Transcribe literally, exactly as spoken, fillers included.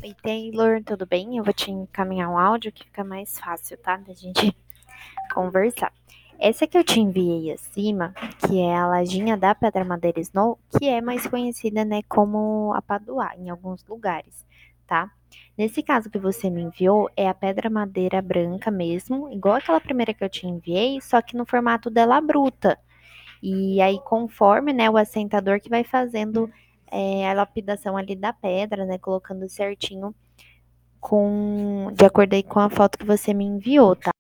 Oi, Taylor, tudo bem? Eu vou te encaminhar um áudio que fica mais fácil, tá? Da gente conversar. Essa que eu te enviei acima, que é a lajinha da Pedra Madeira Snow, que é mais conhecida, né, como a Paduá, em alguns lugares, tá? Nesse caso que você me enviou, é a pedra madeira branca mesmo, igual aquela primeira que eu te enviei, só que no formato dela bruta. E aí, conforme, né, o assentador que vai fazendo é, a lapidação ali da pedra, né, colocando certinho com, de acordo aí com a foto que você me enviou, tá?